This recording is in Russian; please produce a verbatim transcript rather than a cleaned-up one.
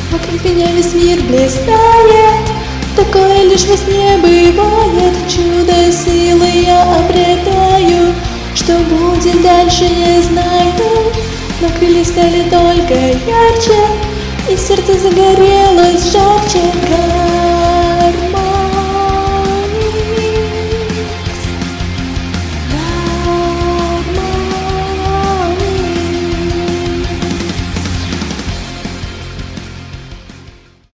Вокруг меня весь мир блистает, такое лишь во сне бывает. Чудо силы я обретаю, что будет дальше, не знаю. Но крылья стали только ярче, и сердце загорелось жарче.